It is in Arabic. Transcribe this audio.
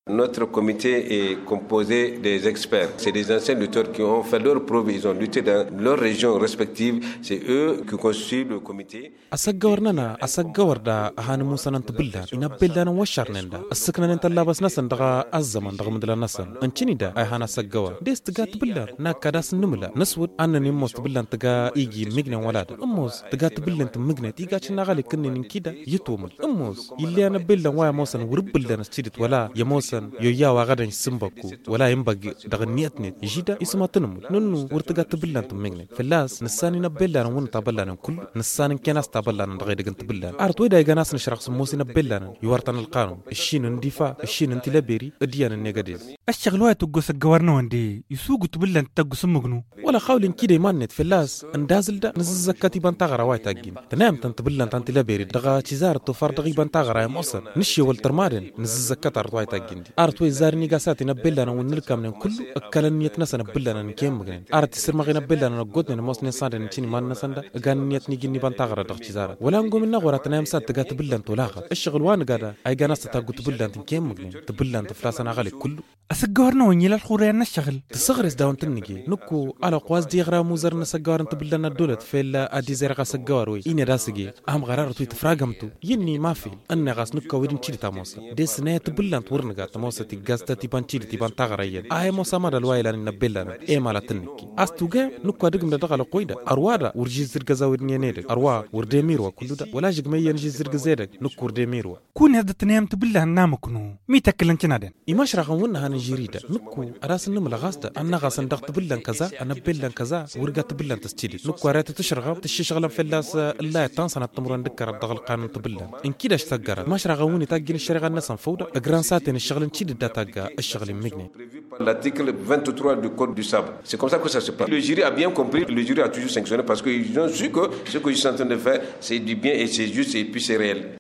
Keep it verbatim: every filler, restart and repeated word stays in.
Notre comité est composé des experts. C'est des anciens lutteurs qui ont fait leurs preuves, ils ont lutté dans leurs régions respectives. C'est eux qui constituent le comité. أسجورنا أسجور دا هان موسى ننتبلان إن بلدان وشرنا دا السكنة نتلا بس نسن دغا الزمن دغا مدلا نسن أنشني دا أي هان أسجور ديس تجا تبلان ناكداس نملا نسود أنني موس تبلان تجا يجي مجنى ولاد أموس تجا تبلان تمجنى تيجا شنغالي كنني كده يتومل أموس يلي أنا بلدان ويا موسن ورب بلدان استيدت ولا يا موسن يويا وغدا يسمبكو ولا ينبغي دغا نيتني يجيدا اسمها تنمل ننو ورتجا تبلان تمجنى فلاس نساني نبلان ون تبلان كل نساني كناس تبلان دغا دغنت بلان أرتو إذا جناس نشرح سموسي نبلان يورطن القانون الشين اندفاع الشين انت لبيري اديان النيجاديز الشغل وايد تقص الجوارنا وندي يسوق تبلن تقص مجنو ولا خاول كده مانت فلاس اندازل دا نزز كاتبان تغرا وايد تاجين تنام تنتبلن تنت لبيري دغا تشزار تفر دغيبان تغرا موصل نشي والترمادن نزز كتر وايد تاجين ارتو زار نيغاسات نبلن ونلكم من كل اكلن نيتنا نبلن نكيم مجنن ارت سر ما نبلن نغدن موسن ساندن تشيني مان نسندا غان نيت نيجي نبان تغرا دغ تشزار ولا نقوم نغورا تنام سات تغا تبلن تولاغ الشغل وان قادا اي جناس تاغو تبلن تنكيم مجنن تبلن تفلاسنا غالي كله أسجورنا ونيل الخوريان الشغل تصغرس داون تنجي نكو على قواز دي غرا موزر نسجار انت بلنا الدولت في لا ادي زرقا سجار وي اني راسجي اهم غرار توي تفراغمتو يني ما في ان غاس نكو ويدن تشيل تاموس دي سنه تبلن تورنغا تاموس تي غاستا تي بانتشيل تي بان تاغريا اي موسا ما دلوايلا نبلنا اي مالا تنكي استوغا نكو دغم دغال قويدا اروادا ورجي زرغا زاودني نيد اروا ورديميرو كلو دا ولا جغمي ينجي زرغا زيدك نكو ورديميرو كون هذا تنام تبلن نامكنو مي تكلنتنا يمشرح ونها نجيريدا نكو راس النمل غاستا انا غاس ندق بلن كذا انا بلن كذا ورقات بلن تستيدي نكو رات تشرغ تششغل فلاس الله تنسن التمرن دكر دغ القانون تبلن ان كيداش تقرا مش رغوني تاجين الشرغ الناس فودا اجران ساتين الشغل نشيد داتا الشغل مغني L'article vingt-trois du code du sabre. C'est comme ça que ça se passe. Le jury a bien compris, le jury a toujours sanctionné parce qu'ils ont su que ce que je suis en train de faire, c'est du bien et c'est juste et puis c'est réel.